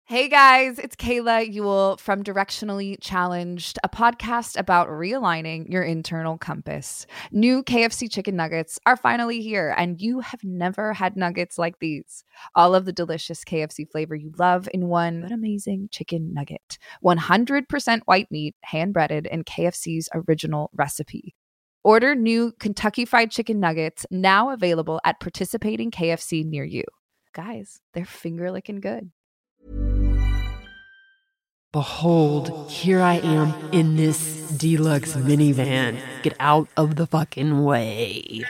Hey guys, it's Kayla Ewell from Directionally Challenged, a podcast about realigning your internal compass. New KFC chicken nuggets are finally here, and you have never had nuggets like these. All of the delicious KFC flavor you love in one amazing chicken nugget. 100% white meat, hand-breaded in KFC's original recipe. Order new Kentucky Fried Chicken nuggets now available at participating KFC near you. Guys, they're finger-licking good. Behold, here I am in this deluxe minivan. Get out of the fucking way.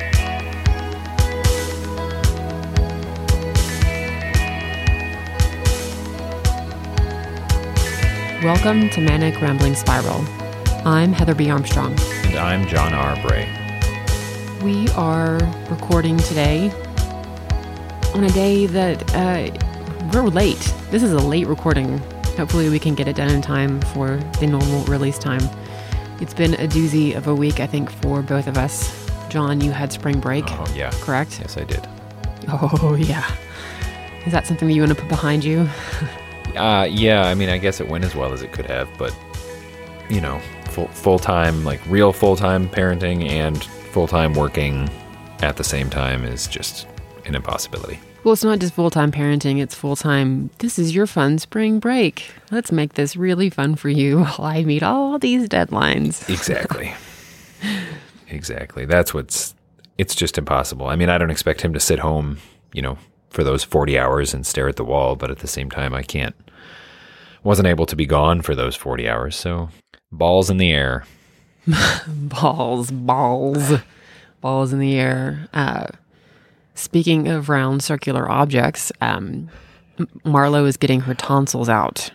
Welcome to Manic Rambling Spiral. I'm Heather B. Armstrong. And I'm John R. Bray. We are recording today on a day that we're late. This is a late recording. Hopefully we can get it done in time for the normal release time. It's been a doozy of a week, I think, for both of us. John, you had spring break. Oh, yeah. Correct? Yes, I did. Oh, yeah. Is that something that you want to put behind you? Yeah, I mean, I guess it went as well as it could have, but, you know, full-time, like real full-time parenting and full-time working at the same time is just an impossibility. Well, it's not just full-time parenting, it's full-time, this is your fun spring break. Let's make this really fun for you while I meet all these deadlines. Exactly. Exactly. It's just impossible. I mean, I don't expect him to sit home, you know, for those 40 hours and stare at the wall, but at the same time, wasn't able to be gone for those 40 hours, so balls in the air. Balls in the air. Speaking of round circular objects, Marlo is getting her tonsils out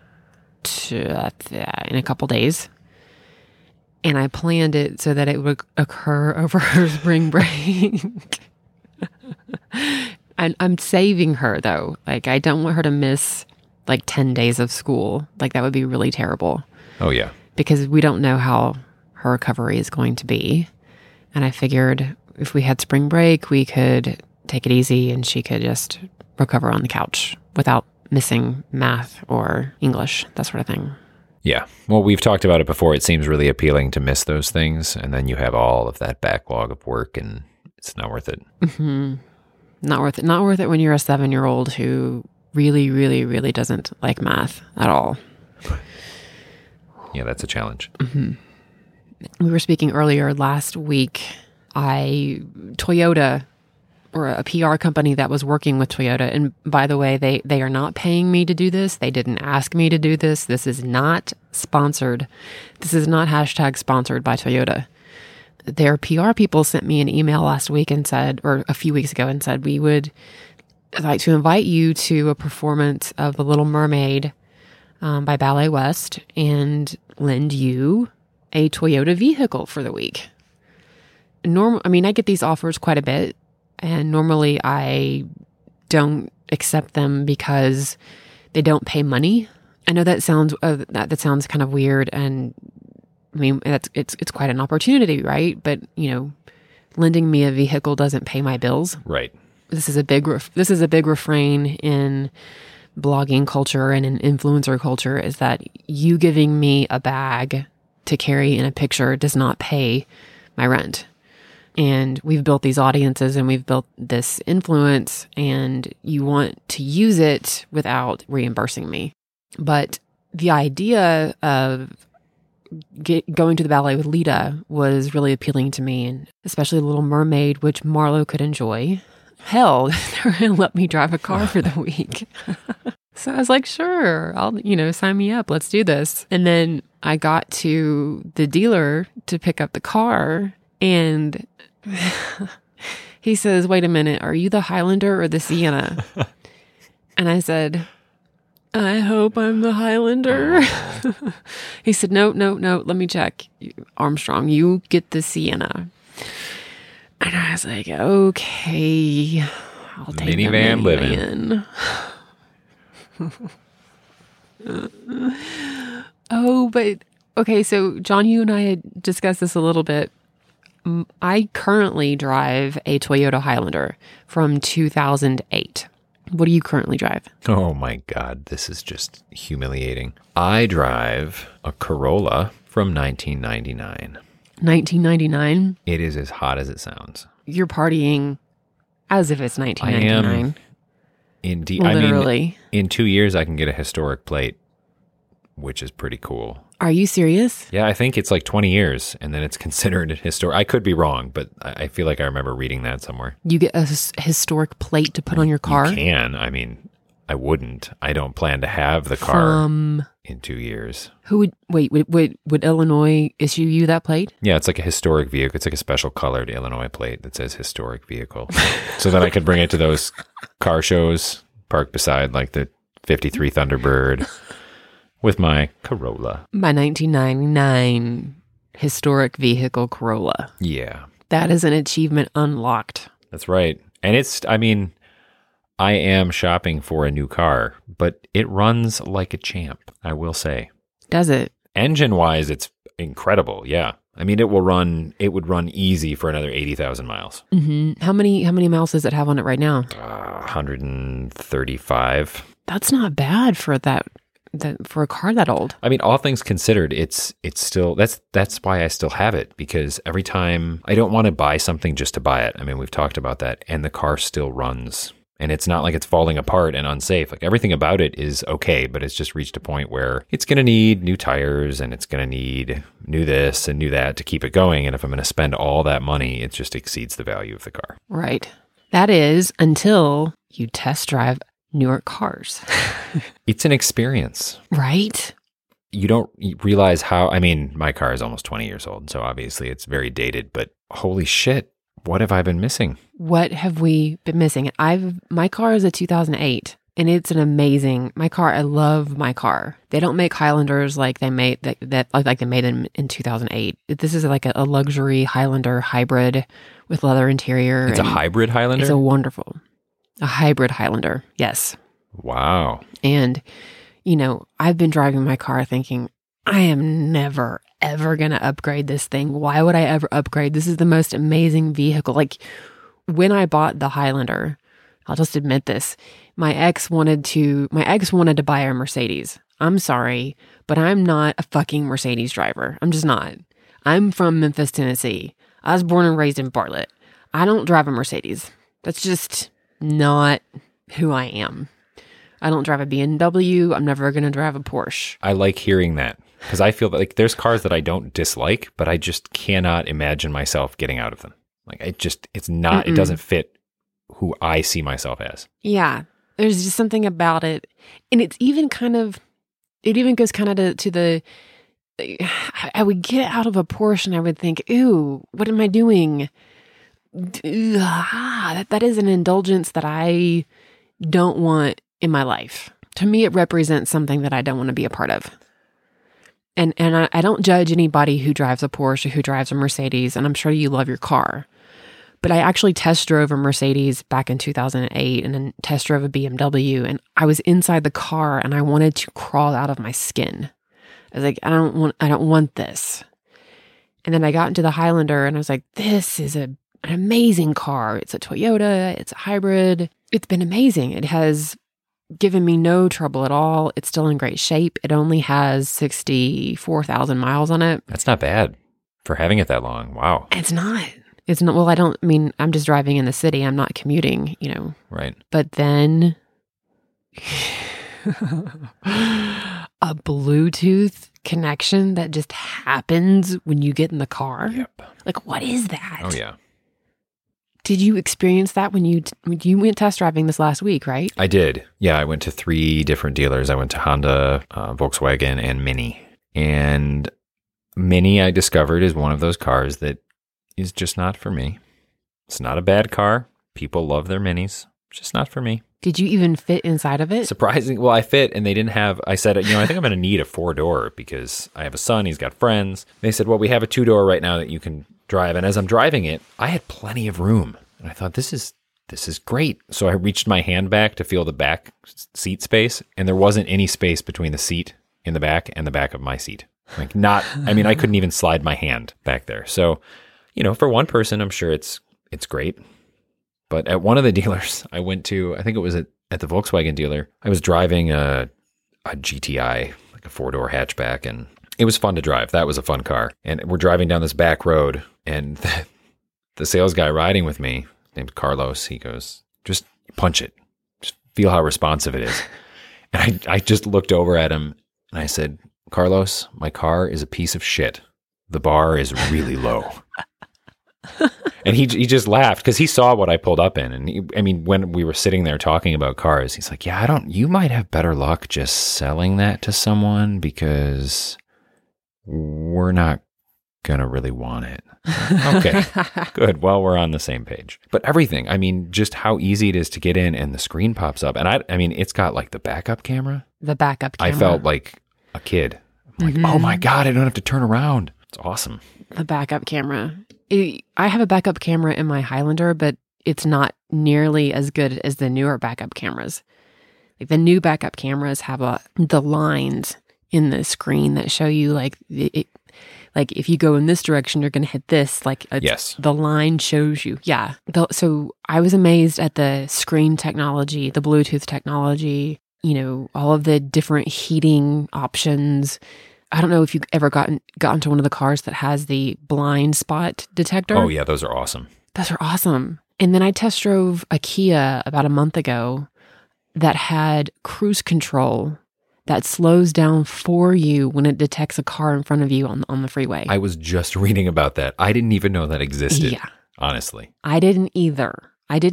in a couple days. And I planned it so that it would occur over her spring break. And I'm saving her, though. Like, I don't want her to miss, 10 days of school. That would be really terrible. Oh, yeah. Because we don't know how her recovery is going to be. And I figured if we had spring break, we could take it easy and she could just recover on the couch without missing math or English, that sort of thing. Yeah. Well, we've talked about it before. It seems really appealing to miss those things. And then you have all of that backlog of work and it's not worth it. Mm-hmm. Not worth it. Not worth it when you're a 7-year-old who really, really, really doesn't like math at all. Yeah, that's a challenge. Mm-hmm. We were speaking earlier last week. Toyota, or a PR company that was working with Toyota, and by the way, they are not paying me to do this. They didn't ask me to do this. This is not sponsored. This is not #sponsored by Toyota. Their PR people sent me an email last week and said, or a few weeks ago, and said, we would like to invite you to a performance of The Little Mermaid by Ballet West and lend you a Toyota vehicle for the week. I get these offers quite a bit, and normally I don't accept them because they don't pay money. I know that sounds kind of weird, and I mean it's quite an opportunity, right? But lending me a vehicle doesn't pay my bills. Right. This is a big refrain in blogging culture and in influencer culture, is that you giving me a bag to carry in a picture does not pay my rent. And we've built these audiences and we've built this influence, and you want to use it without reimbursing me. But the idea of going to the ballet with Lita was really appealing to me, and especially Little Mermaid, which Marlo could enjoy. Hell, they're going to let me drive a car for the week. So I was like, sure, I'll, sign me up. Let's do this. And then I got to the dealer to pick up the car, and he says, wait a minute, are you the Highlander or the Sienna? And I said, I hope I'm the Highlander. He said, no, let me check. Armstrong, you get the Sienna. And I was like, okay, I'll take the minivan living. Oh, but okay, so John, you and I had discussed this a little bit. I currently drive a Toyota Highlander from 2008. What do you currently drive? Oh my God, this is just humiliating. I drive a Corolla from 1999. 1999? It is as hot as it sounds. You're partying as if it's 1999. Indeed. Literally. I mean, in 2 years, I can get a historic plate, which is pretty cool. Are you serious? Yeah, I think it's like 20 years, and then it's considered historic. I could be wrong, but I feel like I remember reading that somewhere. You get a historic plate to put on your car? You can. I mean, I wouldn't. I don't plan to have the car in 2 years. Who would Illinois issue you that plate? Yeah, it's like a historic vehicle. It's like a special colored Illinois plate that says historic vehicle. So then I could bring it to those car shows, park beside like the 53 Thunderbird with my Corolla. My 1999 historic vehicle Corolla. Yeah. That is an achievement unlocked. That's right. And I am shopping for a new car, but it runs like a champ, I will say. Does it? Engine-wise, it's incredible, yeah. I mean, it would run easy for another 80,000 miles. Mm-hmm. How many miles does it have on it right now? 135. That's not bad for for a car that old. I mean, all things considered, it's still, that's why I still have it, because every time I don't want to buy something just to buy it. I mean, we've talked about that, and the car still runs. And it's not like it's falling apart and unsafe. Like everything about it is okay, but it's just reached a point where it's going to need new tires and it's going to need new this and new that to keep it going. And if I'm going to spend all that money, it just exceeds the value of the car. Right. That is until you test drive newer cars. It's an experience. Right? You don't realize how, I mean, my car is almost 20 years old, so obviously it's very dated, but holy shit. What have I been missing? What have we been missing? My car is a 2008 and it's an amazing, I love my car. They don't make Highlanders like they made like they made them in 2008. This is like a luxury Highlander hybrid with leather interior. It's a hybrid Highlander? It's a hybrid Highlander. Yes. Wow. And, I've been driving my car thinking, I am never, ever going to upgrade this thing. Why would I ever upgrade? This is the most amazing vehicle. Like when I bought the Highlander, I'll just admit this. My ex wanted to buy a Mercedes. I'm sorry, but I'm not a fucking Mercedes driver. I'm just not. I'm from Memphis, Tennessee. I was born and raised in Bartlett. I don't drive a Mercedes. That's just not who I am. I don't drive a BMW. I'm never going to drive a Porsche. I like hearing that. Because I feel that like there's cars that I don't dislike, but I just cannot imagine myself getting out of them. Like it's not, it doesn't fit who I see myself as. Yeah. There's just something about it. And it's even it even goes kind of to the, I would get out of a Porsche and I would think, ooh, what am I doing? That is an indulgence that I don't want in my life. To me, it represents something that I don't want to be a part of. And I don't judge anybody who drives a Porsche or who drives a Mercedes, and I'm sure you love your car. But I actually test drove a Mercedes back in 2008 and then test drove a BMW, and I was inside the car and I wanted to crawl out of my skin. I was like, I don't want this. And then I got into the Highlander and I was like, this is an amazing car. It's a Toyota, it's a hybrid. It's been amazing. It has given me no trouble at all. It's still in great shape. It only has 64,000 miles on it. That's not bad for having it that long. Wow. It's not. Well, I'm just driving in the city. I'm not commuting, Right. But then a Bluetooth connection that just happens when you get in the car. Yep. Like, what is that? Oh, yeah. Did you experience that when you went test driving this last week, right? I did. Yeah, I went to 3 different dealers. I went to Honda, Volkswagen, and Mini. And Mini, I discovered, is one of those cars that is just not for me. It's not a bad car. People love their Minis. It's just not for me. Did you even fit inside of it? Surprising. Well, I fit, and they didn't have, I said, I think I'm going to need a 4-door because I have a son, he's got friends. They said, well, we have a 2-door right now that you can drive. And as I'm driving it, I had plenty of room. And I thought, this is great. So I reached my hand back to feel the back seat space, and there wasn't any space between the seat in the back and the back of my seat. I couldn't even slide my hand back there. So, for one person, I'm sure it's great. But at one of the dealers I went to, I think it was at at the Volkswagen dealer, I was driving a GTI, like a 4-door hatchback, and it was fun to drive. That was a fun car. And we're driving down this back road, and the sales guy riding with me, named Carlos, he goes, just punch it. Just feel how responsive it is. And I just looked over at him, and I said, Carlos, my car is a piece of shit. The bar is really low. And he just laughed because he saw what I pulled up in. And when we were sitting there talking about cars, he's like, yeah, you might have better luck just selling that to someone because we're not going to really want it. Okay, good. Well, we're on the same page. But everything, just how easy it is to get in and the screen pops up. And it's got like the backup camera. The backup camera. I felt like a kid. I'm like, oh my God, I don't have to turn around. It's awesome. The backup camera. I have a backup camera in my Highlander, but it's not nearly as good as the newer backup cameras. Like the new backup cameras have the lines in the screen that show you like if you go in this direction, you're going to hit this. Yes. The line shows you. Yeah. So I was amazed at the screen technology, the Bluetooth technology, all of the different heating options. I don't know if you've ever gotten to one of the cars that has the blind spot detector. Oh, yeah. Those are awesome. Those are awesome. And then I test drove a Kia about a month ago that had cruise control that slows down for you when it detects a car in front of you on the freeway. I was just reading about that. I didn't even know that existed. Yeah. Honestly. I didn't either.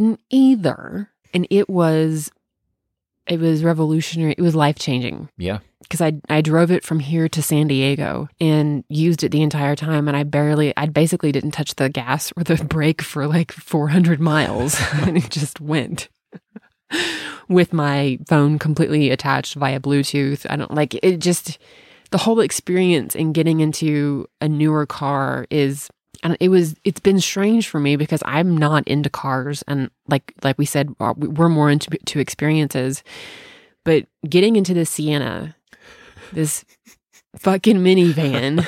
And it was revolutionary. It was life-changing. Yeah. Because I drove it from here to San Diego and used it the entire time, and I basically didn't touch the gas or the brake for like 400 miles, and it just went with my phone completely attached via Bluetooth. I don't like it. Just the whole experience in getting into a newer car it's been strange for me because I'm not into cars, and like we said, we're more into experiences. But getting into the Sienna, this fucking minivan,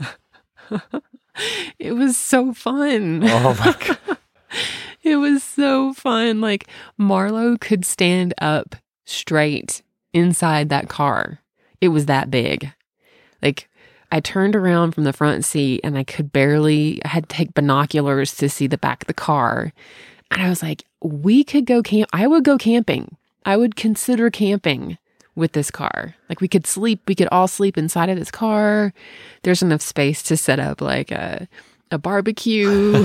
it was so fun. Oh my God. It was so fun. Like Marlo could stand up straight inside that car. It was that big. Like I turned around from the front seat and I had to take binoculars to see the back of the car. And I was like, we could go camp. I would go camping. I would consider camping with this car. Like we could all sleep inside of this car. There's enough space to set up like a barbecue.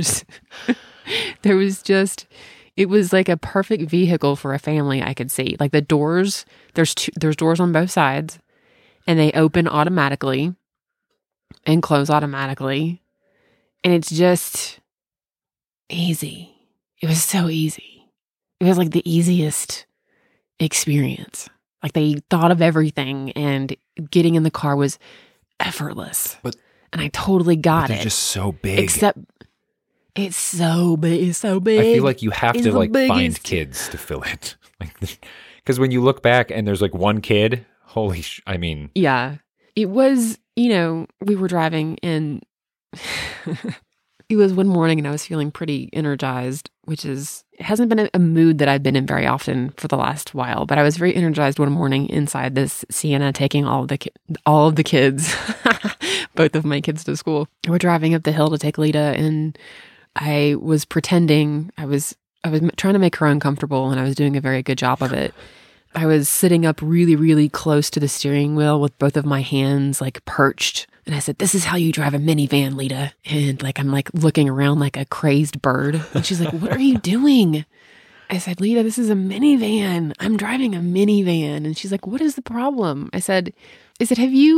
It was like a perfect vehicle for a family I could see. Like the doors, there's doors on both sides, and they open automatically and close automatically. And it's just easy. It was so easy. It was like the easiest experience. Like they thought of everything, and getting in the car was effortless. And I totally got they're it. Just so big. Except it's so big. It's so big. I feel like you have to find kids to fill it. Because when you look back and there's like one kid, yeah, it was, we were driving and it was one morning and I was feeling pretty energized, it hasn't been a mood that I've been in very often for the last while, but I was very energized one morning inside this Sienna, taking all of the kids, both of my kids to school. We're driving up the hill to take Lita, and I was pretending I was trying to make her uncomfortable, and I was doing a very good job of it. I was sitting up really, really close to the steering wheel with both of my hands like perched. And I said, "This is how you drive a minivan, Lita." And I'm looking around like a crazed bird. And she's like, "What are you doing?" I said, "Lita, this is a minivan. I'm driving a minivan." And she's like, "What is the problem?" I said, it's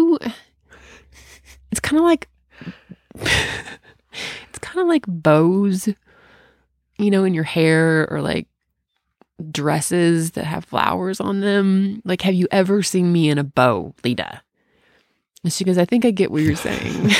kind of like, bows, in your hair, or like dresses that have flowers on them. Like, have you ever seen me in a bow, Lita? And she goes, "I think I get what you're saying."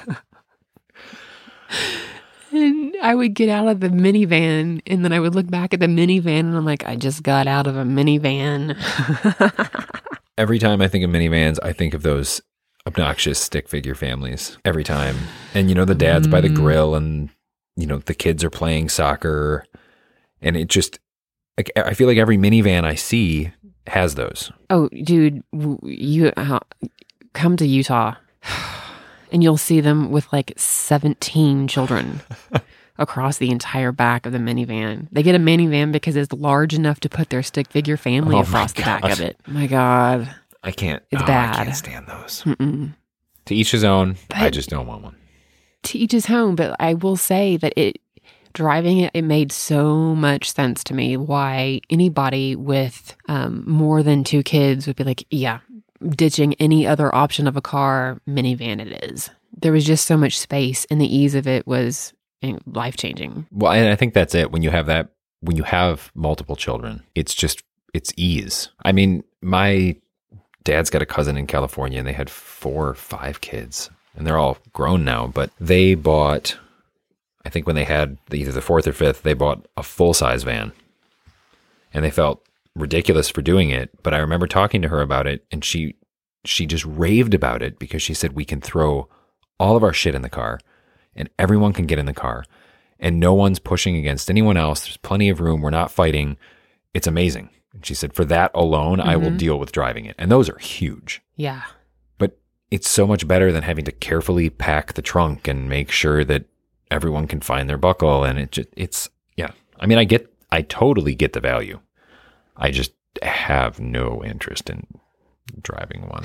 And I would get out of the minivan, and then I would look back at the minivan, and I'm like, I just got out of a minivan. Every time I think of minivans, I think of those obnoxious stick figure families. Every time. And, the dad's by the grill, and, the kids are playing soccer. And Like, I feel like every minivan I see has those. Oh, dude, you come to Utah and you'll see them with like 17 children across the entire back of the minivan. They get a minivan because it's large enough to put their stick figure family across the back of it. My God. I can't. It's bad. I can't stand those. Mm-mm. To each his own. But I just don't want one. To each his home, but I will say that driving it made so much sense to me why anybody with more than 2 kids would be like, yeah, ditching any other option of a car, minivan it is. There was just so much space, and the ease of it was life-changing. Well, and I think that's it. When you have multiple children, it's ease. I mean, my dad's got a cousin in California, and they had 4 or 5 kids, and they're all grown now, but they bought, I think when they had either the 4th or 5th, they bought a full-size van, and they felt ridiculous for doing it. But I remember talking to her about it, and she just raved about it because she said, we can throw all of our shit in the car and everyone can get in the car and no one's pushing against anyone else. There's plenty of room. We're not fighting. It's amazing. And she said, for that alone, I will deal with driving it. And those are huge. Yeah. But it's so much better than having to carefully pack the trunk and make sure that everyone can find their buckle. And it's yeah. I mean, I totally get the value. I just have no interest in driving one.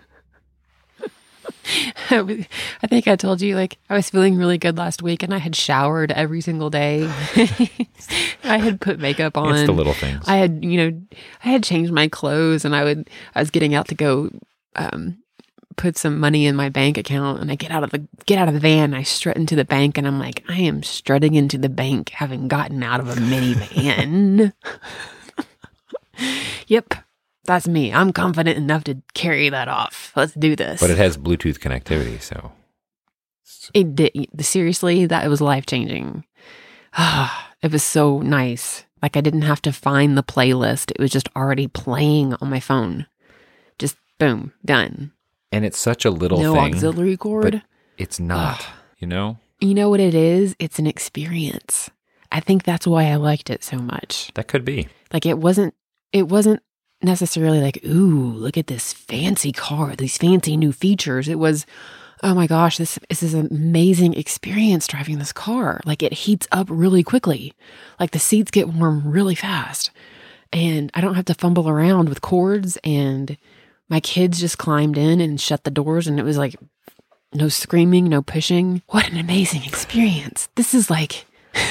I think I told you, like, I was feeling really good last week and I had showered every single day. I had put makeup on. It's the little things. I had changed my clothes and I was getting out to go put some money in my bank account, and I get out of the van, I strut into the bank, and I'm like, I am strutting into the bank having gotten out of a minivan. Yep. That's me. I'm confident enough to carry that off. Let's do this. But it has Bluetooth connectivity, so. It did. Seriously, that was life-changing. It was so nice. Like, I didn't have to find the playlist. It was just already playing on my phone. Just boom, done. And it's such a little thing. No auxiliary cord. But it's not, you know? You know what it is? It's an experience. I think that's why I liked it so much. That could be. Like, it wasn't necessarily like, ooh, look at this fancy car, these fancy new features. It was, oh my gosh, this is an amazing experience driving this car. Like, it heats up really quickly. Like, the seats get warm really fast. And I don't have to fumble around with cords. And my kids just climbed in and shut the doors. And it was like, no screaming, no pushing. What an amazing experience. This is like,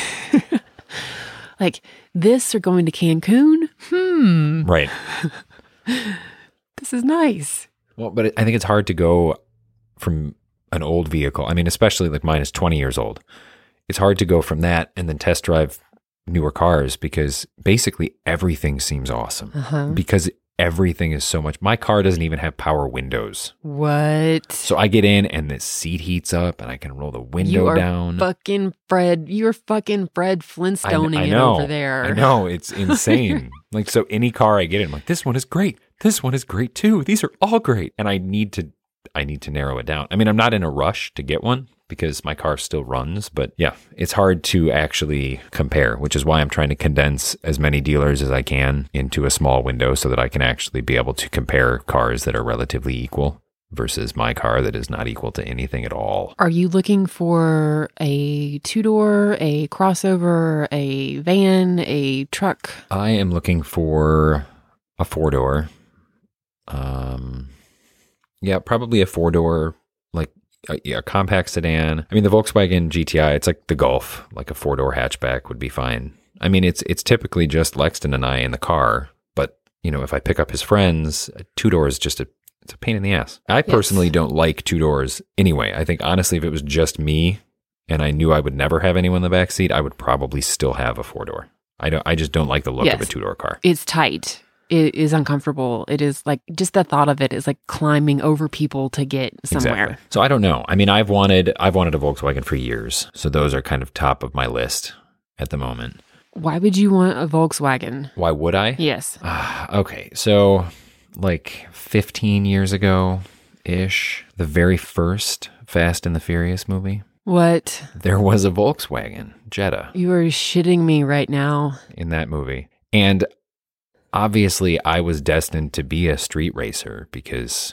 like this or going to Cancun. Right. This is nice. Well, but I think it's hard to go from an old vehicle. I mean, especially like mine is 20 years old. It's hard to go from that and then test drive newer cars because basically everything seems awesome because everything is so much. My car doesn't even have power windows. What? So I get in and the seat heats up and I can roll the window down. You're fucking Fred Flintstoning it over there. I know. It's insane. Like, so any car I get in, I'm like, this one is great. This one is great too. These are all great. And I need to narrow it down. I mean, I'm not in a rush to get one because my car still runs, but yeah, it's hard to actually compare, which is why I'm trying to condense as many dealers as I can into a small window so that I can actually be able to compare cars that are relatively equal versus my car that is not equal to anything at all. Are you looking for a 2-door, a crossover, a van, a truck? I am looking for a 4-door. Yeah, probably a 4-door, like a compact sedan. I mean, the Volkswagen GTI, it's like the Golf, like a 4-door hatchback would be fine. I mean, it's typically just Lexton and I in the car, but you know, if I pick up his friends, a 2-door is just it's a pain in the ass. I personally don't like 2-doors anyway. I think honestly, if it was just me and I knew I would never have anyone in the back seat, I would probably still have a 4-door. I just don't like the look of a 2-door car. It's tight. It is uncomfortable. It is like, just the thought of it is like climbing over people to get somewhere. Exactly. So I don't know. I mean, I've wanted a Volkswagen for years. So those are kind of top of my list at the moment. Why would you want a Volkswagen? Why would I? Yes. Okay. So like 15 years ago-ish, the very first Fast and the Furious movie. What? There was a Volkswagen Jetta. You are shitting me right now. In that movie. And obviously, I was destined to be a street racer because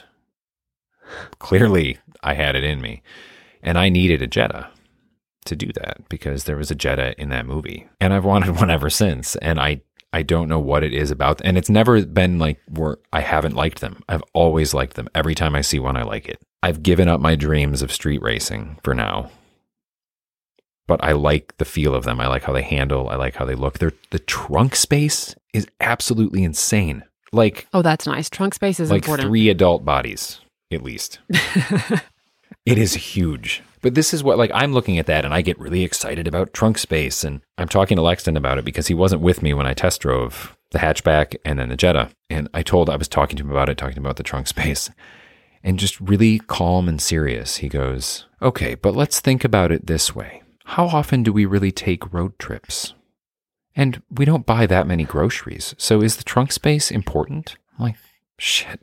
clearly I had it in me. And I needed a Jetta to do that because there was a Jetta in that movie. And I've wanted one ever since. And I don't know what it is about. And it's never been like where I haven't liked them. I've always liked them. Every time I see one, I like it. I've given up my dreams of street racing for now. But I like the feel of them. I like how they handle. I like how they look. The trunk space is absolutely insane. Like, Oh, that's nice. Trunk space is like important. 3 adult bodies, at least. It is huge. But this is what, like, I'm looking at that and I get really excited about trunk space. And I'm talking to Lexton about it because he wasn't with me when I test drove the hatchback and then the Jetta. And I was talking to him about it, talking about the trunk space. And just really calm and serious, he goes, okay, but let's think about it this way. How often do we really take road trips? And we don't buy that many groceries. So is the trunk space important? I'm like, shit.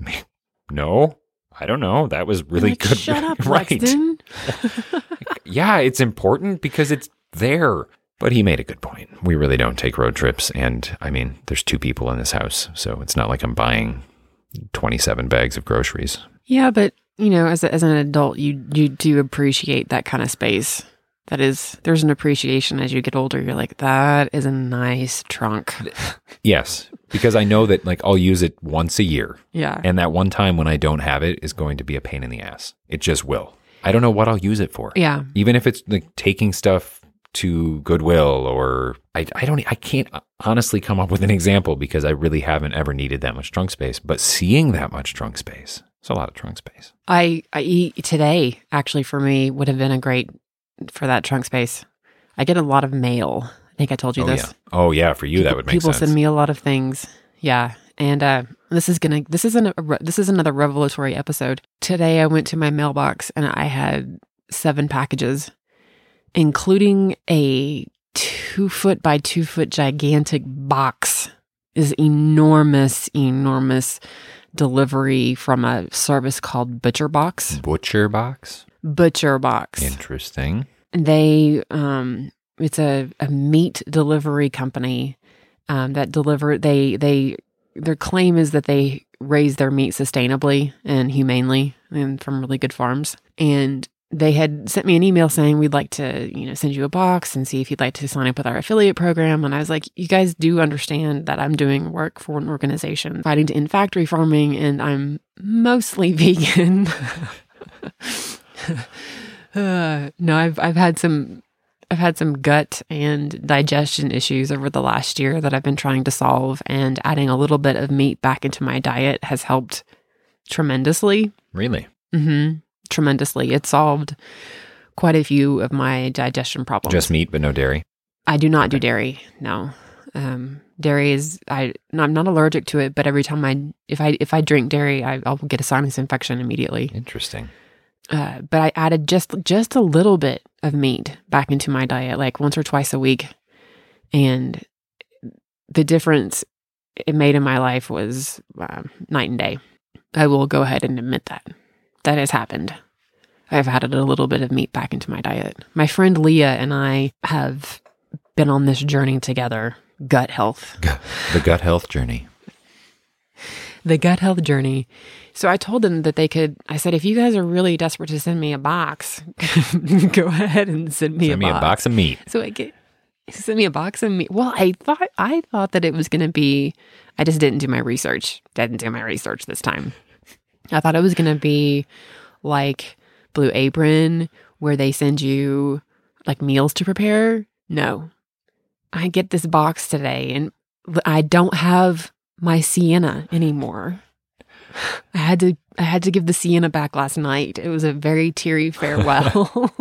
No, I don't know. That was really good. Shut up, right. Lexton. Yeah, it's important because it's there. But he made a good point. We really don't take road trips. And I mean, there's 2 people in this house. So it's not like I'm buying 27 bags of groceries. Yeah, but as an adult, you do appreciate that kind of space. There's an appreciation as you get older. You're like, that is a nice trunk. Yes, because I know that like I'll use it once a year. Yeah. And that one time when I don't have it is going to be a pain in the ass. It just will. I don't know what I'll use it for. Yeah. Even if it's like taking stuff to Goodwill or I can't honestly come up with an example because I really haven't ever needed that much trunk space. But seeing that much trunk space, it's a lot of trunk space. I eat today, actually, for me, would have been a great for that trunk space. I get a lot of mail. I think I told you this. Yeah. Oh yeah, for you that would make sense. People send me a lot of things. Yeah, and this is another revelatory episode. Today I went to my mailbox and I had 7 packages, including a 2-foot by 2-foot gigantic box. Is enormous delivery from a service called Butcher Box. Butcher Box. Butcher Box. Interesting. They it's a meat delivery company that deliver their claim is that they raise their meat sustainably and humanely and from really good farms. And they had sent me an email saying we'd like to send you a box and see if you'd like to sign up with our affiliate program. And I was like, you guys do understand that I'm doing work for an organization fighting to end factory farming, and I'm mostly vegan. No, I've had some gut and digestion issues over the last year that I've been trying to solve, and adding a little bit of meat back into my diet has helped tremendously. Really? Mm-hmm. Tremendously. It solved quite a few of my digestion problems. Just meat, but no dairy? I do not do dairy. No. Dairy I'm not allergic to it, but every time if I drink dairy, I'll get a sinus infection immediately. Interesting. But I added just a little bit of meat back into my diet, like once or twice a week. And the difference it made in my life was night and day. I will go ahead and admit that. That has happened. I've added a little bit of meat back into my diet. My friend Leah and I have been on this journey together, gut health. The gut health journey. The gut health journey. So I told them that I said, if you guys are really desperate to send me a box, go ahead and send me a box of meat. So send me a box of meat. Well, I thought that it was going to be, I just didn't do my research. Didn't do my research this time. I thought it was going to be like Blue Apron, where they send you like meals to prepare. No. I get this box today and I don't have my Sienna anymore. I had to give the Sienna back last night. It was a very teary farewell.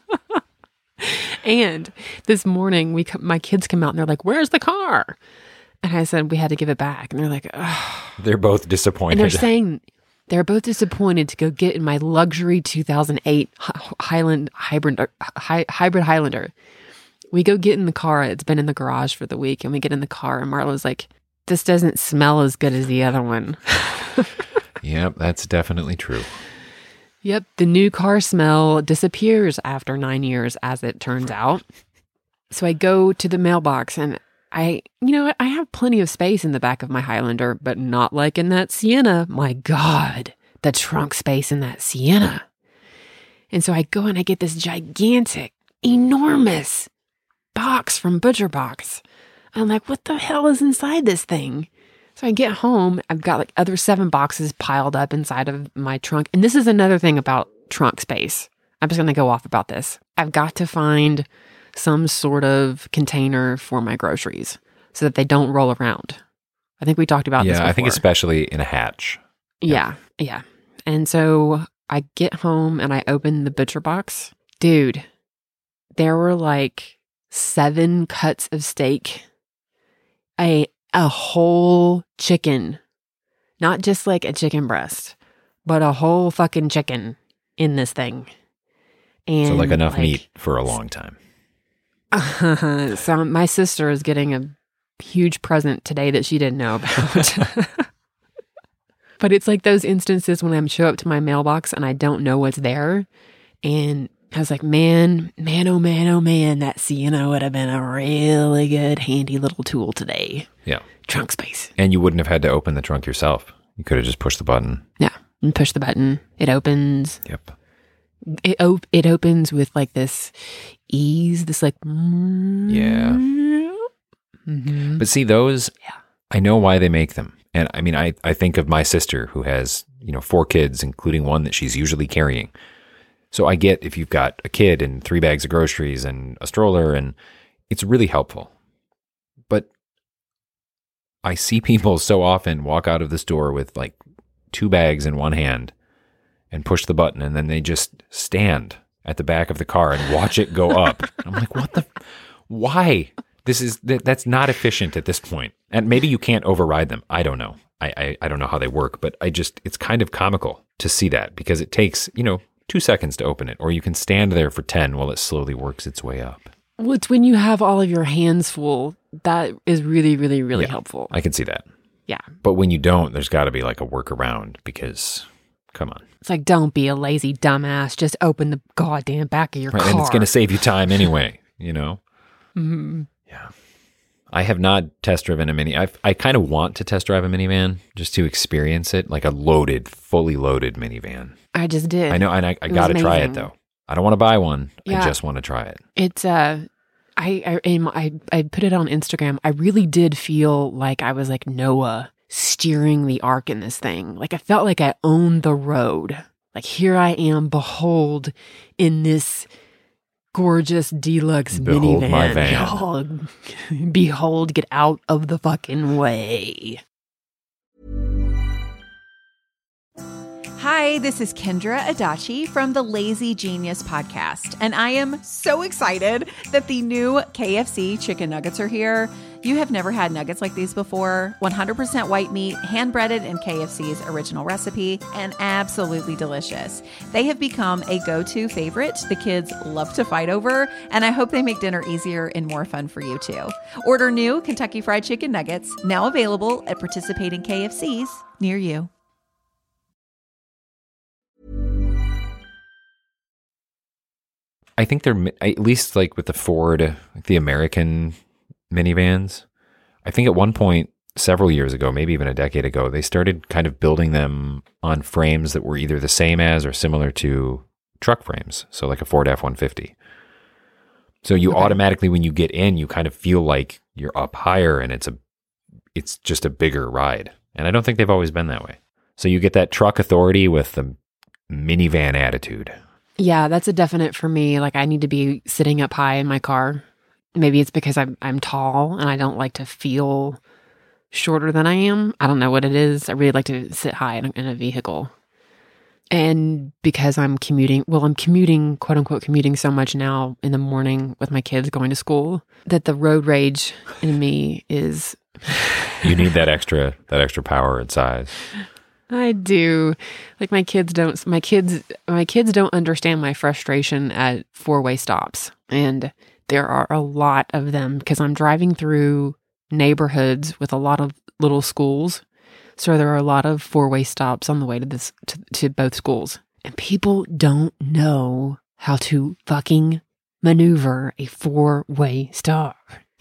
And this morning my kids come out and they're like, "Where's the car?" And I said we had to give it back. And they're like, "Oh." They're both disappointed. And they're saying they're both disappointed to go get in my luxury 2008 hybrid Highlander. We go get in the car. It's been in the garage for the week, and we get in the car, and Marlo's like, "This doesn't smell as good as the other one." Yep, that's definitely true. Yep, the new car smell disappears after 9 years, as it turns out. So I go to the mailbox, and I have plenty of space in the back of my Highlander, but not like in that Sienna. My God, the trunk space in that Sienna. And so I go and I get this gigantic, enormous box from Butcher Box. I'm like, what the hell is inside this thing? So I get home, I've got like other 7 boxes piled up inside of my trunk. And this is another thing about trunk space. I'm just going to go off about this. I've got to find some sort of container for my groceries so that they don't roll around. I think we talked about this before. Yeah, I think especially in a hatch. Yeah. And so I get home and I open the Butcher Box. Dude, there were like 7 cuts of steak, a whole chicken, not just like a chicken breast, but a whole fucking chicken in this thing. And so like enough meat for a long time. So my sister is getting a huge present today that she didn't know about. But it's like those instances when I show up to my mailbox and I don't know what's there. And I was like, man, oh man, that Sienna would have been a really good handy little tool today. Yeah. Trunk space. And you wouldn't have had to open the trunk yourself. You could have just pushed the button. Yeah. And push the button. It opens. Yep. It opens with like this ease, this like. Yeah. Mm-hmm. But see, those, I know why they make them. And I mean, I think of my sister who has, 4 kids, including one that she's usually carrying. So I get if you've got a kid and 3 bags of groceries and a stroller, and it's really helpful. But I see people so often walk out of the store with like 2 bags in one hand and push the button, and then they just stand at the back of the car and watch it go up. I'm like, why? That's not efficient at this point. And maybe you can't override them. I don't know. I don't know how they work, but it's kind of comical to see that because it takes, 2 seconds to open it, or you can stand there for 10 while it slowly works its way up. Well, it's when you have all of your hands full, that is really, really, really helpful. I can see that. Yeah. But when you don't, there's got to be like a workaround because, come on. It's like, don't be a lazy dumbass. Just open the goddamn back of your car. And it's going to save you time anyway, Mm-hmm. Yeah. I have not test driven a mini. I kind of want to test drive a minivan just to experience it, like a fully loaded minivan. I just did. I know, and I got to try it though. I don't want to buy one. Yeah. I just want to try it. It's I put it on Instagram. I really did feel like I was like Noah steering the ark in this thing. Like I felt like I owned the road. Like here I am, behold, in this gorgeous deluxe Behold minivan. My van. Oh, behold, get out of the fucking way. Hi, this is Kendra Adachi from the Lazy Genius podcast, and I am so excited that the new KFC chicken nuggets are here. You have never had nuggets like these before. 100% white meat, hand-breaded in KFC's original recipe, and absolutely delicious. They have become a go-to favorite the kids love to fight over, and I hope they make dinner easier and more fun for you too. Order new Kentucky Fried Chicken nuggets, now available at participating KFCs near you. I think they're, at least like with the Ford, like the American minivans, I think at one point several years ago, maybe even a decade ago, they started kind of building them on frames that were either the same as or similar to truck frames. So like a Ford F-150. So you automatically, when you get in, you kind of feel like you're up higher and it's just a bigger ride. And I don't think they've always been that way. So you get that truck authority with the minivan attitude. Yeah, that's a definite for me. Like I need to be sitting up high in my car. Maybe it's because I'm tall and I don't like to feel shorter than I am. I don't know what it is. I really like to sit high in a vehicle. And because I'm commuting, quote unquote, commuting so much now in the morning with my kids going to school, that the road rage in me is... You need that extra power and size. I do. Like my kids don't understand my frustration at 4-way stops. And there are a lot of them because I'm driving through neighborhoods with a lot of little schools. So there are a lot of 4-way stops on the way to both schools. And people don't know how to fucking maneuver a 4-way stop.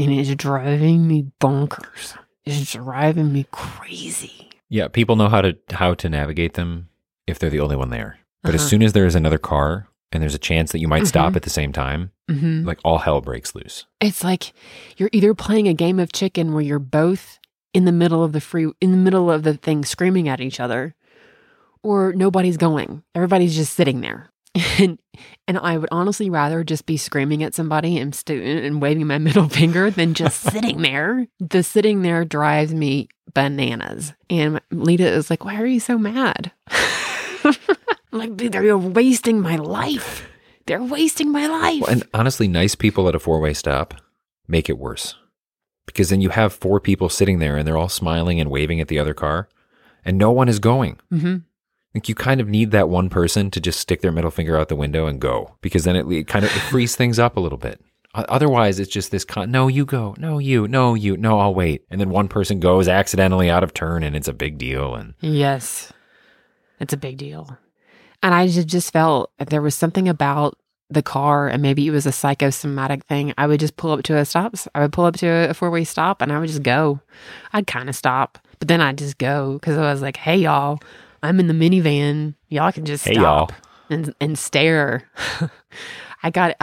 and it's driving me bonkers. It's driving me crazy. Yeah, people know how to navigate them if they're the only one there. But as soon as there is another car and there's a chance that you might stop at the same time, like all hell breaks loose. It's like you're either playing a game of chicken where you're both in the middle of the thing screaming at each other, or nobody's going. Everybody's just sitting there. And I would honestly rather just be screaming at somebody and waving my middle finger than just sitting there. The sitting there drives me bananas. And Lita is like, why are you so mad? I'm like, they're wasting my life. They're wasting my life. Well, and honestly, nice people at a four-way stop make it worse. Because then you have 4 people sitting there and they're all smiling and waving at the other car and no one is going. Mm-hmm. Like you kind of need that one person to just stick their middle finger out the window and go, because then it kind of frees things up a little bit. Otherwise, it's just this, no, you go, no, I'll wait. And then one person goes accidentally out of turn and it's a big deal. And yes, it's a big deal. And I just felt there was something about the car, and maybe it was a psychosomatic thing. I would just pull up to a stop. I would pull up to a 4-way stop and I would just go. I'd kind of stop, but then I'd just go because I was like, hey, y'all. I'm in the minivan. Y'all can just stop and stare. I've got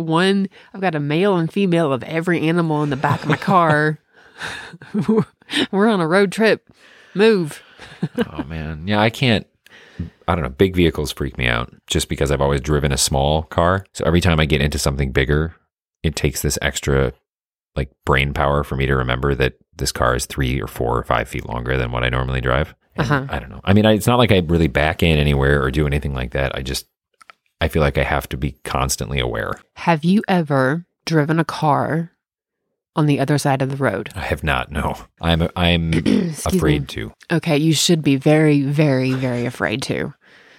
a male and female of every animal in the back of my car. We're on a road trip. Move. Oh man. Yeah, I don't know. Big vehicles freak me out just because I've always driven a small car. So every time I get into something bigger, it takes this extra like brain power for me to remember that this car is 3 or 4 or 5 feet longer than what I normally drive. I don't know. I mean, it's not like I really back in anywhere or do anything like that. I feel like I have to be constantly aware. Have you ever driven a car on the other side of the road? I have not. No, I'm afraid to. Okay, you should be very, very, very afraid to.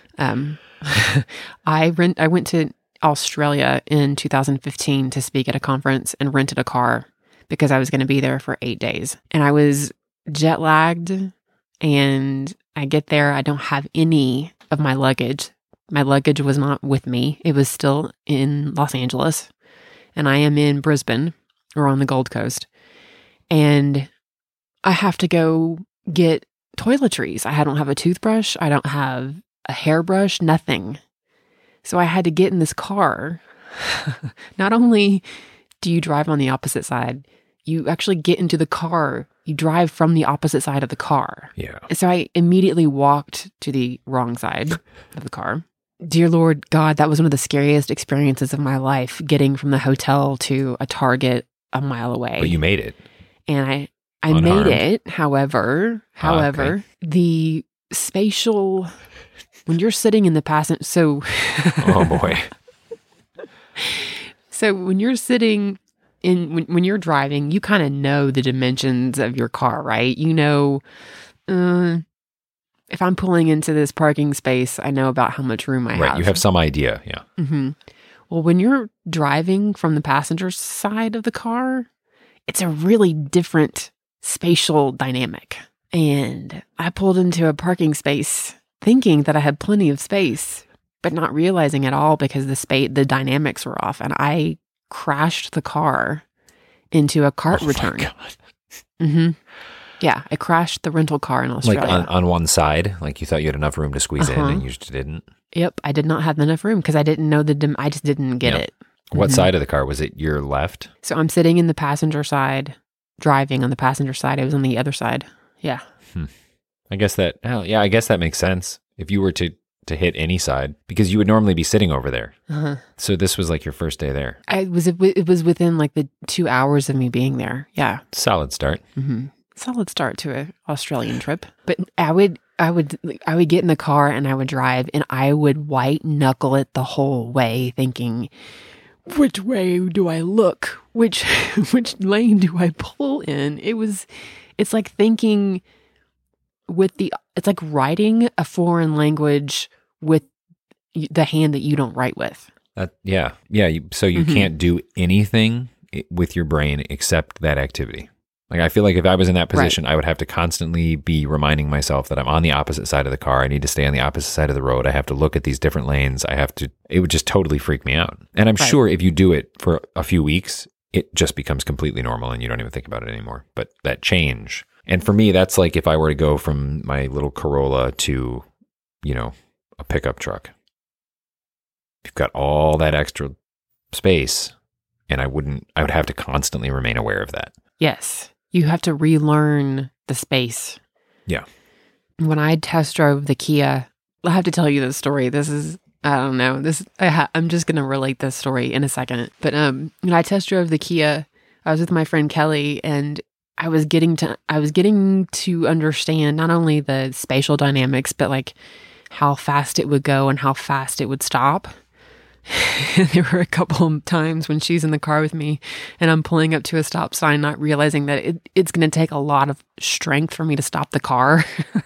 I went to Australia in 2015 to speak at a conference and rented a car because I was going to be there for 8 days, and I was jet lagged. And I get there, I don't have any of my luggage. My luggage was not with me. It was still in Los Angeles. And I am in Brisbane, or on the Gold Coast. And I have to go get toiletries. I don't have a toothbrush. I don't have a hairbrush, nothing. So I had to get in this car. Not only do you drive on the opposite side, you actually get into the car. You drive from the opposite side of the car. Yeah. So I immediately walked to the wrong side of the car. Dear Lord God, that was one of the scariest experiences of my life, getting from the hotel to a Target a mile away. But you made it. And I made it. However, okay. The spatial, when you're sitting in the passenger, so. Oh boy. So when you're sitting when you're driving, you kind of know the dimensions of your car, right? You know, if I'm pulling into this parking space, I know about how much room I have. Right, you have some idea, yeah. Mm-hmm. Well, when you're driving from the passenger side of the car, it's a really different spatial dynamic. And I pulled into a parking space thinking that I had plenty of space, but not realizing at all because the dynamics were off, and I crashed the car into a cart return. My God. Mm-hmm. Yeah, I crashed the rental car in Australia. Like on one side, like you thought you had enough room to squeeze in, and you just didn't. Yep, I did not have enough room because I didn't know I just didn't get it. What side of the car? Was it your left? So I'm sitting in the passenger side, driving on the passenger side. It was on the other side. Yeah. I guess that makes sense. If you were to hit any side, because you would normally be sitting over there. Uh-huh. So this was like your first day there. It was within like the 2 hours of me being there. Yeah. Solid start. Mm-hmm. Solid start to an Australian trip. But I would get in the car and I would drive and I would white knuckle it the whole way, thinking, which way do I look? Which lane do I pull in? It's like thinking it's like writing a foreign language with the hand that you don't write with. Yeah. So you can't do anything with your brain except that activity. Like, I feel like if I was in that position, I would have to constantly be reminding myself that I'm on the opposite side of the car. I need to stay on the opposite side of the road. I have to look at these different lanes. It would just totally freak me out. And I'm sure if you do it for a few weeks, it just becomes completely normal and you don't even think about it anymore. But that change, and for me, that's like if I were to go from my little Corolla to, a pickup truck. You've got all that extra space, and I would have to constantly remain aware of that. Yes. You have to relearn the space. Yeah. When I test drove the Kia, I have to tell you this story. This is, I don't know. I'm just going to relate this story in a second. But when I test drove the Kia, I was with my friend Kelly, and I was getting to understand not only the spatial dynamics, but like how fast it would go and how fast it would stop. There were a couple of times when she's in the car with me and I'm pulling up to a stop sign, not realizing that it's going to take a lot of strength for me to stop the car.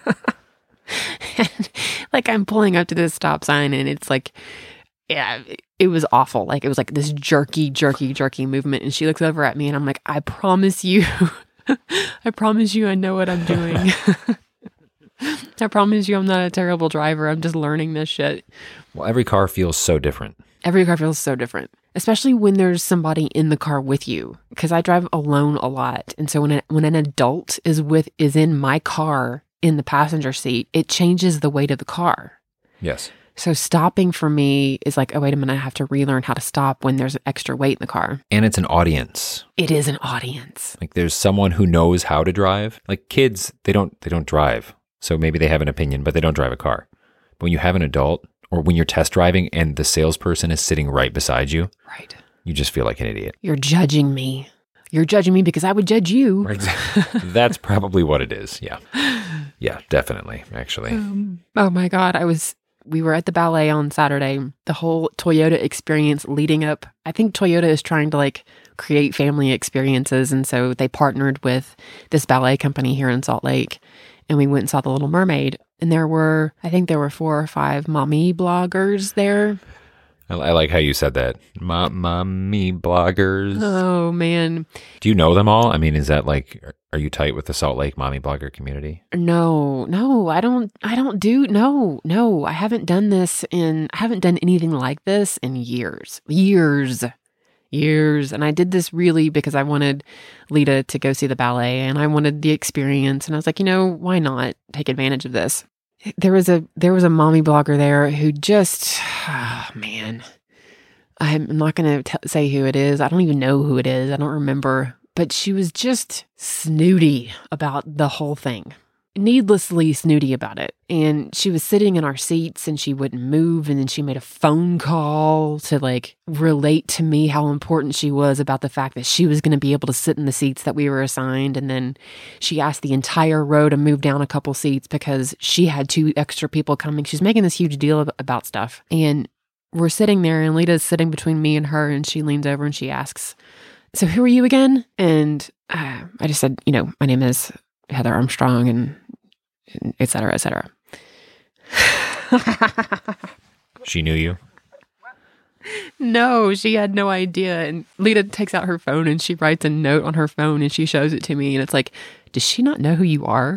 And, like, I'm pulling up to this stop sign and it's like, yeah, it was awful. Like, it was like this jerky movement. And she looks over at me and I'm like, I promise you, I know what I'm doing. I promise you I'm not a terrible driver. I'm just learning this shit. Well, every car feels so different. Every car feels so different, especially when there's somebody in the car with you. Because I drive alone a lot, and so when an adult is in my car in the passenger seat, it changes the weight of the car. Yes. So stopping for me is like, oh wait a minute, I have to relearn how to stop when there's extra weight in the car. And it's an audience. It is an audience. Like there's someone who knows how to drive. Like kids, they don't drive, so maybe they have an opinion, but they don't drive a car. But when you have an adult, or when you're test driving and the salesperson is sitting right beside you, right, you just feel like an idiot. You're judging me. You're judging me because I would judge you. Right. That's probably what it is. Yeah. Yeah, definitely, actually. Oh my God. We were at the ballet on Saturday. The whole Toyota experience leading up. I think Toyota is trying to like create family experiences. And so they partnered with this ballet company here in Salt Lake. And we went and saw The Little Mermaid. And there were 4 or 5 mommy bloggers there. I like how you said that. Mommy bloggers. Oh, man. Do you know them all? I mean, is that like, are you tight with the Salt Lake mommy blogger community? No, I haven't done anything like this in years. And I did this really because I wanted Lita to go see the ballet and I wanted the experience. And I was like, why not take advantage of this? There was a mommy blogger there who just, man, I'm not going to say who it is. I don't even know who it is. I don't remember, but she was just snooty about the whole thing. Needlessly snooty about it. And she was sitting in our seats and she wouldn't move. And then she made a phone call to like relate to me how important she was about the fact that she was going to be able to sit in the seats that we were assigned. And then she asked the entire row to move down a couple seats because she had 2 extra people coming. She's making this huge deal about stuff. And we're sitting there and Lita's sitting between me and her and she leans over and she asks, so who are you again? And I just said, my name is Heather Armstrong and et cetera, et cetera. She knew you? No, she had no idea. And Lita takes out her phone and she writes a note on her phone and she shows it to me. And it's like, does she not know who you are?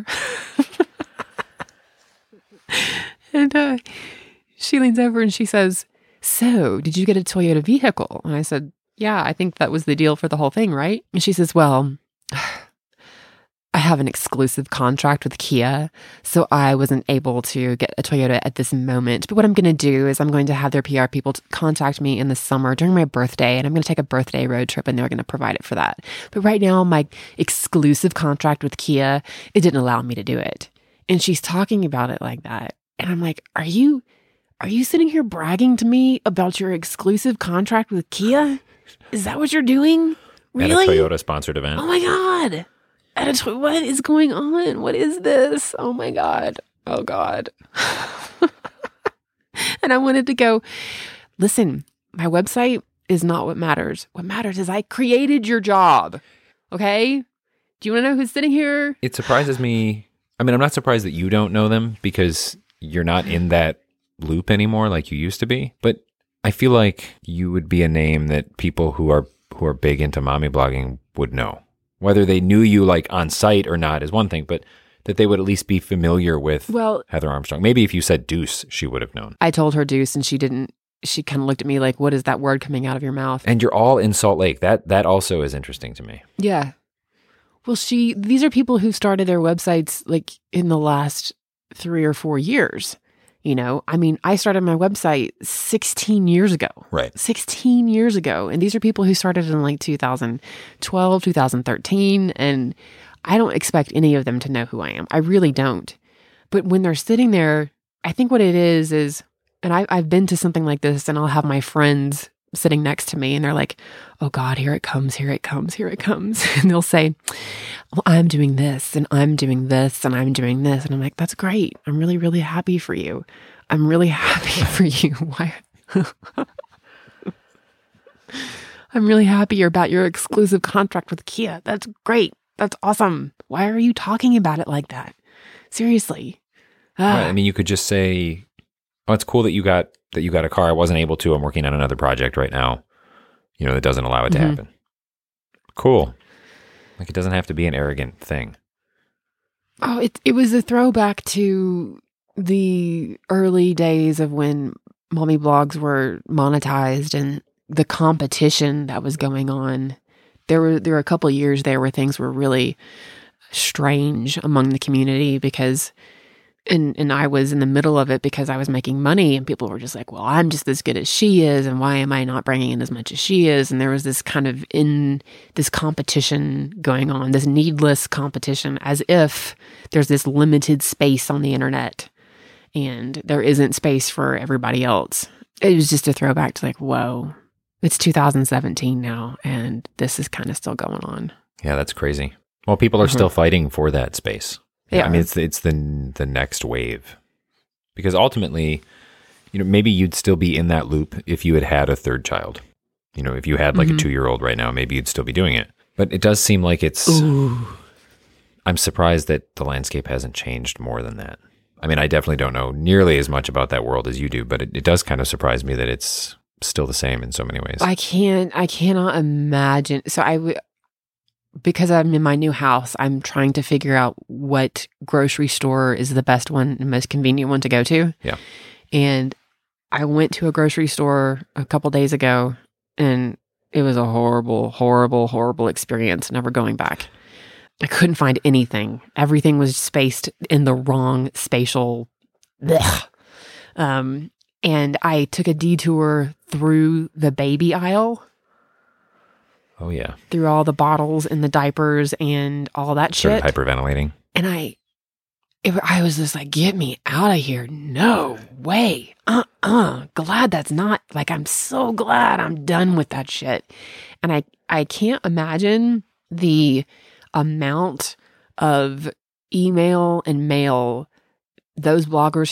And she leans over and she says, so did you get a Toyota vehicle? And I said, yeah, I think that was the deal for the whole thing, right? And she says, well, I have an exclusive contract with Kia, so I wasn't able to get a Toyota at this moment. But what I'm going to do is I'm going to have their PR people contact me in the summer during my birthday, and I'm going to take a birthday road trip, and they're going to provide it for that. But right now, my exclusive contract with Kia, it didn't allow me to do it. And she's talking about it like that. And I'm like, are you sitting here bragging to me about your exclusive contract with Kia? Is that what you're doing? Really? At a Toyota-sponsored event. Oh, my God. What is going on? What is this? Oh my God. Oh God. And I wanted to go, listen, my website is not what matters. What matters is I created your job. Okay? Do you want to know who's sitting here? It surprises me. I mean, I'm not surprised that you don't know them because you're not in that loop anymore like you used to be. But I feel like you would be a name that people who are big into mommy blogging would know. Whether they knew you like on site or not is one thing, but that they would at least be familiar with Heather Armstrong. Maybe if you said Deuce, she would have known. I told her Deuce and she didn't she kind of looked at me like, what is that word coming out of your mouth? And you're all in Salt Lake. That also is interesting to me. Yeah. Well, these are people who started their websites like in the last 3 or 4 years. I mean, I started my website 16 years ago. Right. 16 years ago. And these are people who started in like 2012, 2013. And I don't expect any of them to know who I am. I really don't. But when they're sitting there, I think what it is, and I've been to something like this, and I'll have my friends sitting next to me, and they're like, oh God, here it comes, here it comes, here it comes. And they'll say, well, I'm doing this, and I'm doing this, and I'm doing this. And I'm like, that's great. I'm really, really happy for you. I'm really happy for you. Why? I'm really happy about your exclusive contract with Kia. That's great. That's awesome. Why are you talking about it like that? Seriously. Right. I mean, you could just say, oh, it's cool that you got a car. I wasn't able to. I'm working on another project right now. That doesn't allow it to happen. Cool. Like, it doesn't have to be an arrogant thing. Oh, it was a throwback to the early days of when mommy blogs were monetized and the competition that was going on. There were a couple of years there where things were really strange among the community because, and I was in the middle of it because I was making money, and people were just like, well, I'm just as good as she is, and why am I not bringing in as much as she is? And there was this kind of this competition going on, this needless competition, as if there's this limited space on the internet and there isn't space for everybody else. It was just a throwback to like, whoa, it's 2017 now, and this is kind of still going on. Yeah, that's crazy. Well, people are still fighting for that space. Yeah. I mean, it's the next wave, because ultimately, maybe you'd still be in that loop if you had a third child. If you had like a 2-year-old right now, maybe you'd still be doing it. But it does seem like it's. Ooh. I'm surprised that the landscape hasn't changed more than that. I mean, I definitely don't know nearly as much about that world as you do, but it does kind of surprise me that it's still the same in so many ways. I cannot imagine. So because I'm in my new house, I'm trying to figure out what grocery store is the best one and most convenient one to go to. Yeah. And I went to a grocery store a couple days ago, and it was a horrible, horrible, horrible experience, never going back. I couldn't find anything. Everything was spaced in the wrong spatial. And I took a detour through the baby aisle. Oh, yeah. Through all the bottles and the diapers and all that shit. Started hyperventilating. And I was just like, get me out of here. No way. Glad that's not, like, I'm so glad I'm done with that shit. And I can't imagine the amount of email and mail those bloggers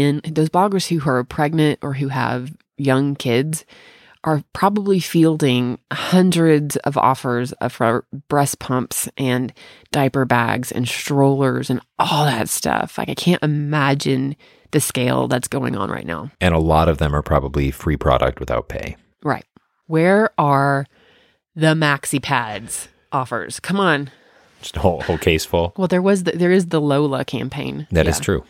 who are pregnant or who have young kids are probably fielding hundreds of offers for breast pumps and diaper bags and strollers and all that stuff. Like, I can't imagine the scale that's going on right now. And a lot of them are probably free product without pay. Right. Where are the maxi pads offers? Come on. Just a whole case full. Well, there is the Lola campaign. That is true.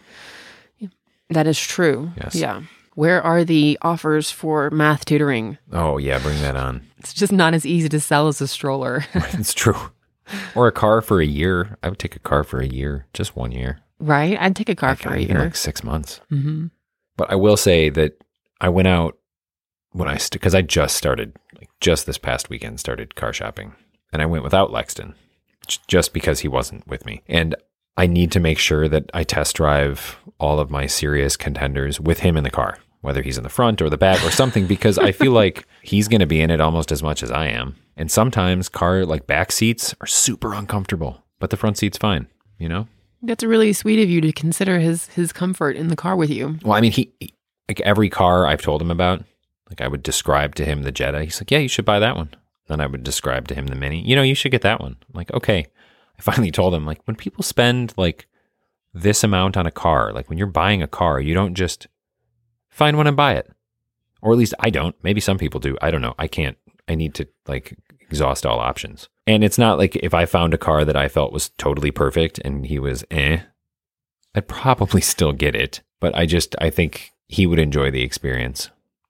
That is true. Yes. Yeah. Where are the offers for math tutoring? Oh, yeah, bring that on. It's just not as easy to sell as a stroller. It's true. Or a car for a year. I would take a car for a year, just 1 year. Right? I'd take a car for a year. Like 6 months. Mm-hmm. But I will say that I went out because I just started, just this past weekend, started car shopping. And I went without Lexton, just because he wasn't with me. And I need to make sure that I test drive all of my serious contenders with him in the car, whether he's in the front or the back or something, because I feel like he's going to be in it almost as much as I am. And sometimes back seats are super uncomfortable, but the front seat's fine, That's really sweet of you to consider his comfort in the car with you. Well, I mean, he every car I've told him about, I would describe to him the Jetta. He's like, yeah, you should buy that one. Then I would describe to him the Mini. You should get that one. I'm like, okay. I finally told him, when people spend this amount on a car, when you're buying a car, you don't just find one and buy it. Or at least I don't. Maybe some people do. I don't know. I can't. I need to exhaust all options. And it's not if I found a car that I felt was totally perfect and he was I'd probably still get it. But I think he would enjoy the experience.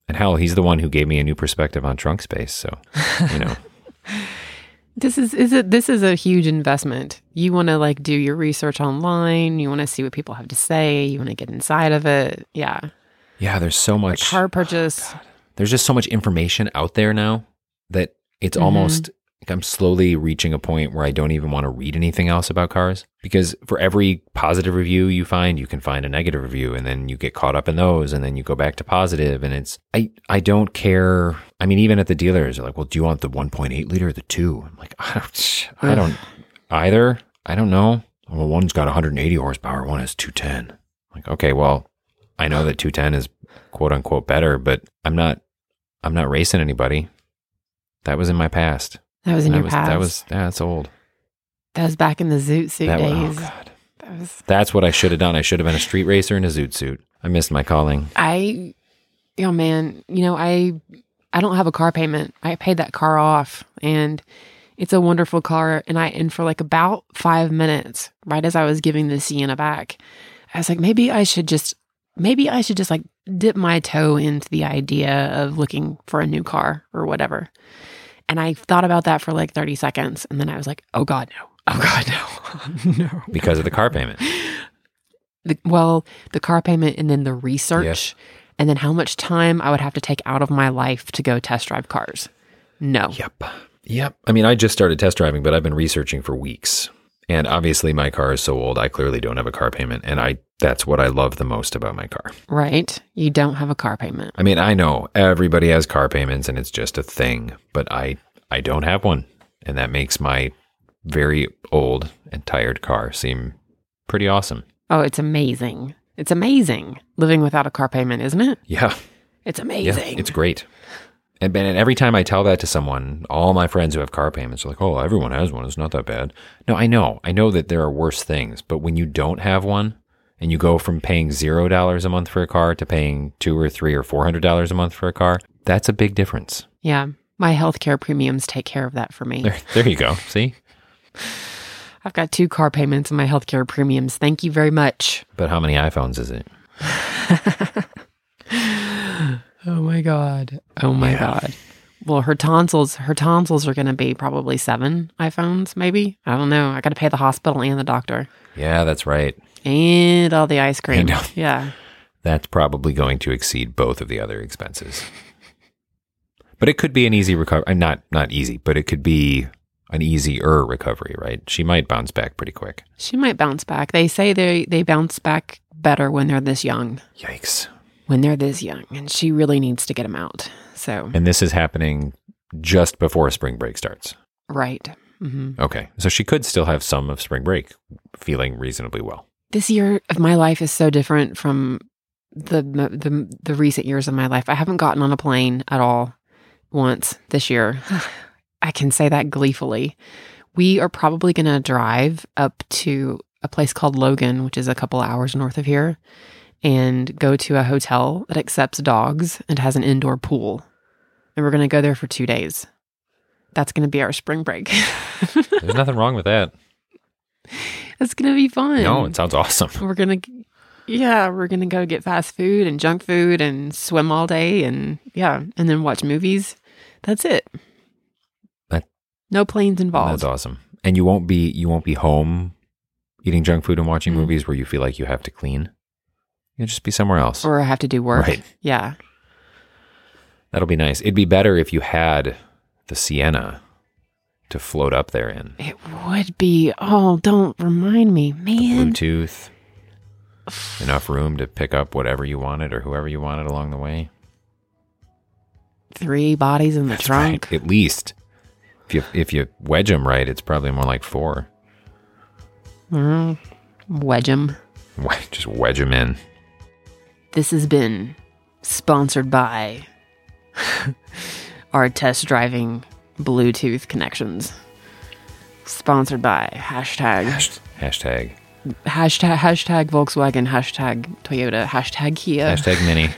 And hell, he's the one who gave me a new perspective on trunk space. So, you know. This is a huge investment. You want to like do your research online. You want to see what people have to say. You want to get inside of it. Yeah. Yeah, there's so much. Like car purchase. There's just so much information out there now that it's almost, I'm slowly reaching a point where I don't even want to read anything else about cars, because for every positive review you can find a negative review, and then you get caught up in those, and then you go back to positive, and it's, I don't care. I mean, even at the dealers, they're like, well, do you want the 1.8 liter or the 2? I'm like, I don't either. I don't know. Well, one's got 180 horsepower, one has 210. I'm like, okay, well, I know that 210 is quote unquote better, but I'm not racing anybody. That was in my past. That was in your past. That's old. That was back in the zoot suit days. Oh God. That's what I should have done. I should have been a street racer in a zoot suit. I missed my calling. I don't have a car payment. I paid that car off, and it's a wonderful car. And for like about 5 minutes, right as I was giving the Sienna back, I was like, maybe I should just like dip my toe into the idea of looking for a new car or whatever. And I thought about that for like 30 seconds. And then I was like, oh God, no. Oh God, no. No. Because of the car payment. The car payment, and then the research, and then how much time I would have to take out of my life to go test drive cars. No. Yep. I mean, I just started test driving, but I've been researching for weeks. And obviously my car is so old, I clearly don't have a car payment. And that's what I love the most about my car. Right. You don't have a car payment. I mean, I know everybody has car payments and it's just a thing, but I don't have one. And that makes my very old and tired car seem pretty awesome. Oh, it's amazing. It's amazing living without a car payment, isn't it? Yeah. It's amazing. Yeah, it's great. And every time I tell that to someone, all my friends who have car payments are like, oh, everyone has one. It's not that bad. No, I know that there are worse things. But when you don't have one and you go from paying $0 a month for a car to paying $200 or $300 or $400 a month for a car, that's a big difference. Yeah. My healthcare premiums take care of that for me. There you go. See? I've got 2 car payments and my healthcare premiums. Thank you very much. But how many iPhones is it? Oh my God. God. Well, her tonsils are going to be probably 7 iPhones, maybe. I don't know. I got to pay the hospital and the doctor. Yeah, that's right. And all the ice cream. Yeah. That's probably going to exceed both of the other expenses. But it could be an easy recovery. Not easy, but it could be an easier recovery, right? She might bounce back pretty quick. She might bounce back. They say they bounce back better when they're this young. Yikes. When they're this young, and she really needs to get them out. So, and this is happening just before spring break starts. Right. Mm-hmm. Okay. So she could still have some of spring break feeling reasonably well. This year of my life is so different from the recent years of my life. I haven't gotten on a plane at all once this year. I can say that gleefully. We are probably going to drive up to a place called Logan, which is a couple hours north of here, and go to a hotel that accepts dogs and has an indoor pool. And we're going to go there for 2 days. That's going to be our spring break. There's nothing wrong with that. It's going to be fun. No, it sounds awesome. We're going to go get fast food and junk food and swim all day and then watch movies. That's it. No planes involved. That's awesome. And you won't be home eating junk food and watching movies where you feel like you have to clean. You'll just be somewhere else. Or I have to do work. Right. Yeah. That'll be nice. It'd be better if you had the Sienna to float up there in. It would be. Oh, don't remind me, man. Bluetooth. Enough room to pick up whatever you wanted or whoever you wanted along the way. 3 bodies in the trunk. Right. At least. If you wedge them right, it's probably more like 4. Wedge them. Just wedge them in. This has been sponsored by our test driving Bluetooth connections. Sponsored by hashtag Volkswagen, hashtag Toyota, hashtag Kia. Hashtag Mini.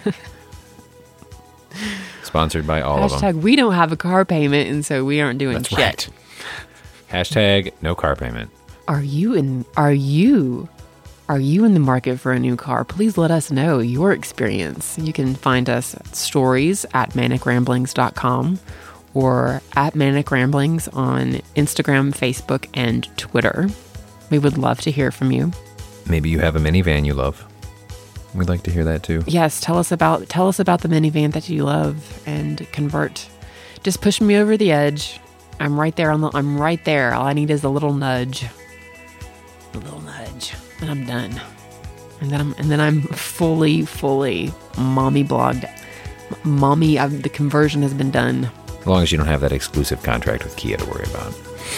Sponsored by all of them. Hashtag we don't have a car payment and so we aren't doing That's shit. Right. Hashtag no car payment. Are you Are you in the market for a new car? Please let us know your experience. You can find us at stories@manicramblings.com or at Manic Ramblings on Instagram, Facebook, and Twitter. We would love to hear from you. Maybe you have a minivan you love. We'd like to hear that too. Yes, tell us about the minivan that you love and convert. Just push me over the edge. I'm right there. I'm right there. All I need is a little nudge. A little nudge. And I'm done. And then I'm fully mommy blogged. The conversion has been done. As long as you don't have that exclusive contract with Kia to worry about.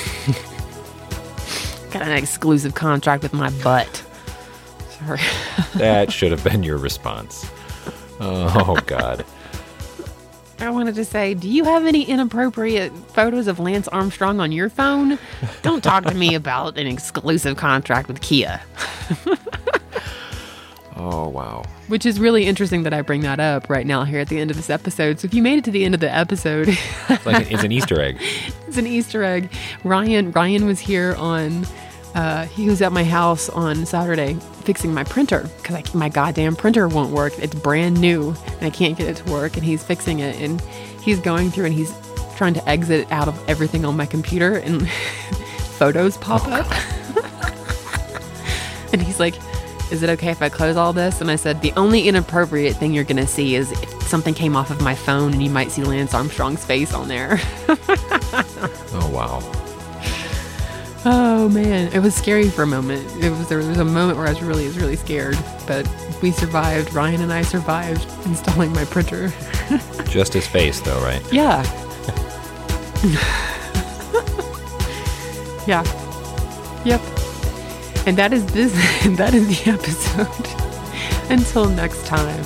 Got an exclusive contract with my butt. Sorry. That should have been your response. Oh, God. I wanted to say, do you have any inappropriate photos of Lance Armstrong on your phone? Don't talk to me about an exclusive contract with Kia. Oh, wow. Which is really interesting that I bring that up right now here at the end of this episode. So if you made it to the end of the episode... It's an Easter egg. It's an Easter egg. Ryan was here on... he was at my house on Saturday fixing my printer because my goddamn printer won't work. It's brand new and I can't get it to work, and he's fixing it, and he's going through and he's trying to exit out of everything on my computer, and photos pop up. And he's like, is it okay if I close all this? And I said, the only inappropriate thing you're going to see is if something came off of my phone and you might see Lance Armstrong's face on there. Oh, wow. Oh man, it was scary for a moment. There was a moment where I was really scared, but we survived. Ryan and I survived installing my printer. Just his face, though, right? Yeah. Yeah. Yep. And that is this. That is the episode. Until next time.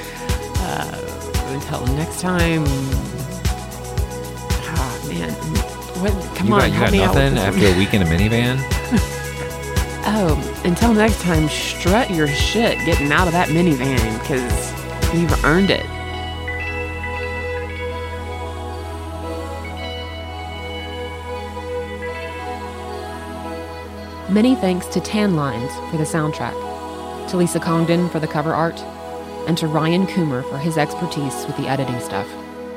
Ah, man. What? Come on, you got nothing after a week in a minivan? Oh, until next time, strut your shit getting out of that minivan, because you've earned it. Many thanks to Tan Lines for the soundtrack, to Lisa Congdon for the cover art, and to Ryan Coomer for his expertise with the editing stuff.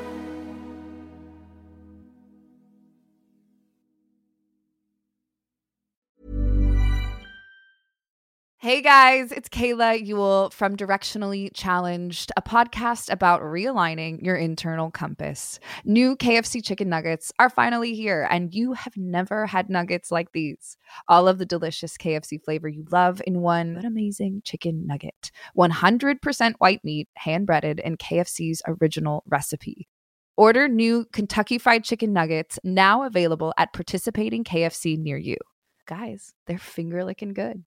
Hey guys, it's Kayla Ewell from Directionally Challenged, a podcast about realigning your internal compass. New KFC chicken nuggets are finally here, and you have never had nuggets like these. All of the delicious KFC flavor you love in one amazing chicken nugget. 100% white meat, hand-breaded in KFC's original recipe. Order new Kentucky Fried Chicken nuggets, now available at participating KFC near you. Guys, they're finger-licking good.